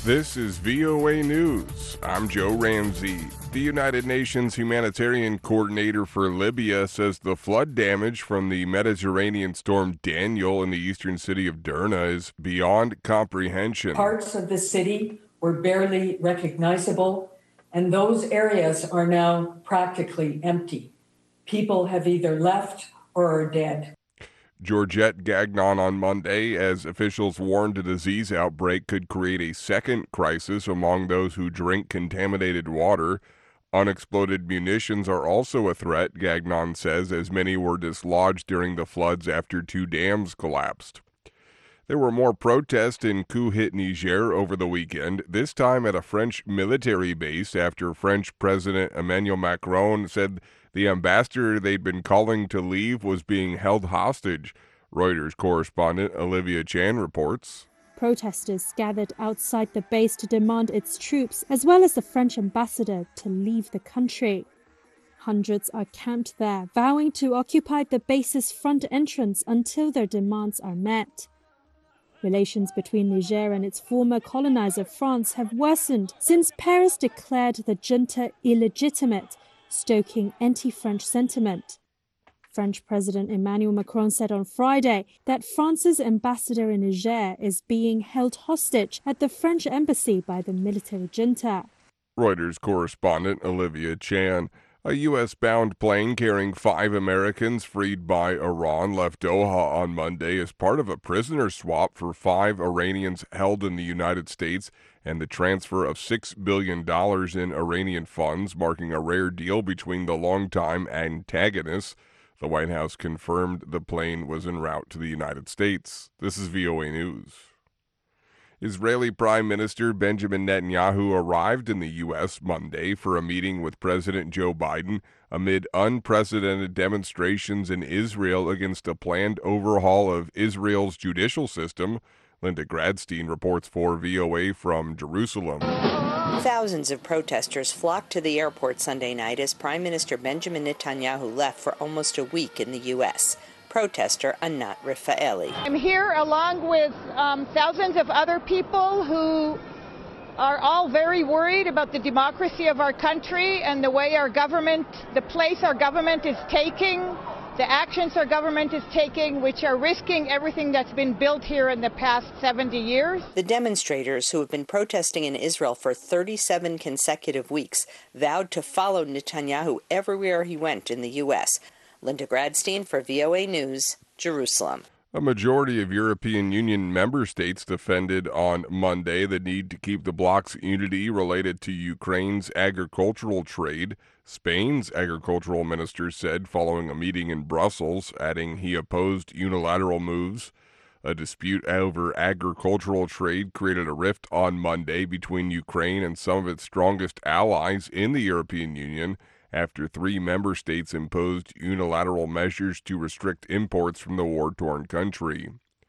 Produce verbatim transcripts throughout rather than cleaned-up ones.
This is V O A News. I'm Joe Ramsey. The United Nations humanitarian coordinator for Libya says the flood damage from the Mediterranean storm Daniel in the eastern city of Derna is beyond comprehension. Parts of the city were barely recognizable, and those areas are now practically empty. People have either left or are dead. Georgette Gagnon on Monday, as officials warned a disease outbreak could create a second crisis among those who drink contaminated water. Unexploded munitions are also a threat, Gagnon says, as many were dislodged during the floods after two dams collapsed. There were more protests in coup-hit Niger over the weekend, this time at a French military base after French President Emmanuel Macron said the ambassador they'd been calling to leave was being held hostage. Reuters correspondent Olivia Chan reports. Protesters gathered outside the base to demand its troops, as well as the French ambassador, to leave the country. Hundreds are camped there, vowing to occupy the base's front entrance until their demands are met. Relations between Niger and its former colonizer France have worsened since Paris declared the junta illegitimate, stoking anti-French sentiment. French President Emmanuel Macron said on Friday that France's ambassador in Niger is being held hostage at the French embassy by the military junta. Reuters correspondent Olivia Chan. A U S-bound plane carrying five Americans freed by Iran left Doha on Monday as part of a prisoner swap for five Iranians held in the United States and the transfer of six billion dollars in Iranian funds, marking a rare deal between the longtime antagonists. The White House confirmed the plane was en route to the United States. This is V O A News. Israeli Prime Minister Benjamin Netanyahu arrived in the U S Monday for a meeting with President Joe Biden amid unprecedented demonstrations in Israel against a planned overhaul of Israel's judicial system. Linda Gradstein reports for V O A from Jerusalem. Thousands of protesters flocked to the airport Sunday night as Prime Minister Benjamin Netanyahu left for almost a week in the U S Protester Anat Rafaeli. I'm here along with um, thousands of other people who are all very worried about the democracy of our country and the way our government, the place our government is taking, the actions our government is taking, which are risking everything that's been built here in the past seventy years. The demonstrators, who have been protesting in Israel for thirty-seven consecutive weeks, vowed to follow Netanyahu everywhere he went in the U S Linda Gradstein for V O A News, Jerusalem. A majority of European Union member states defended on Monday the need to keep the bloc's unity related to Ukraine's agricultural trade. Spain's agricultural minister said following a meeting in Brussels, adding he opposed unilateral moves. A dispute over agricultural trade created a rift on Monday between Ukraine and some of its strongest allies in the European Union, after three member states imposed unilateral measures to restrict imports from the war-torn country.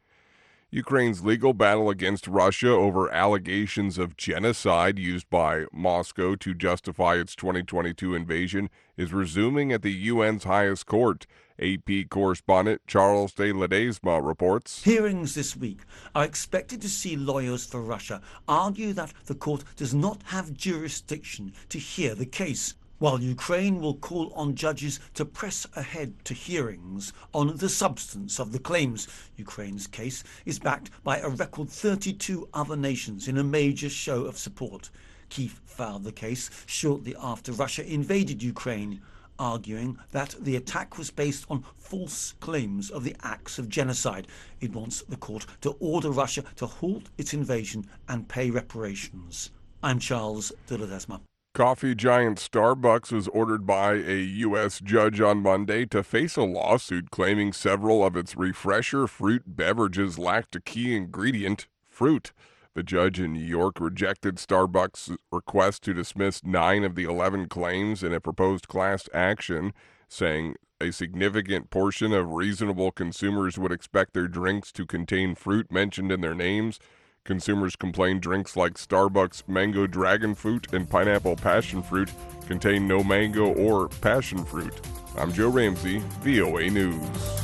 Ukraine's legal battle against Russia over allegations of genocide used by Moscow to justify its twenty twenty-two invasion is resuming at the U N's highest court. A P correspondent Charles de Ledesma reports. Hearings this week are expected to see lawyers for Russia argue that the court does not have jurisdiction to hear the case, while Ukraine will call on judges to press ahead to hearings on the substance of the claims. Ukraine's case is backed by a record thirty-two other nations in a major show of support. Kyiv filed the case shortly after Russia invaded Ukraine, arguing that the attack was based on false claims of the acts of genocide. It wants the court to order Russia to halt its invasion and pay reparations. I'm Charles de Ledesma. Coffee giant Starbucks was ordered by a U S judge on Monday to face a lawsuit claiming several of its refresher fruit beverages lacked a key ingredient, fruit. The judge in New York rejected Starbucks' request to dismiss nine of the eleven claims in a proposed class action, saying a significant portion of reasonable consumers would expect their drinks to contain fruit mentioned in their names. Consumers complained drinks like Starbucks Mango Dragon Fruit and Pineapple Passion Fruit contain no mango or passion fruit. I'm Joe Ramsey, V O A News.